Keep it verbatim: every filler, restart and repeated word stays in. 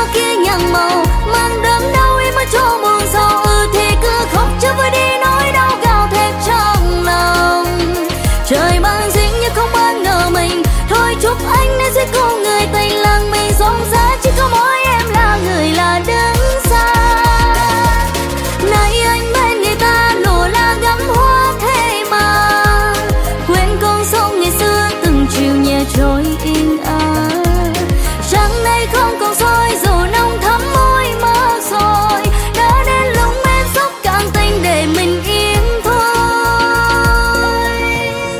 kia nhang màu mang đớn đau em mới cho buồn gió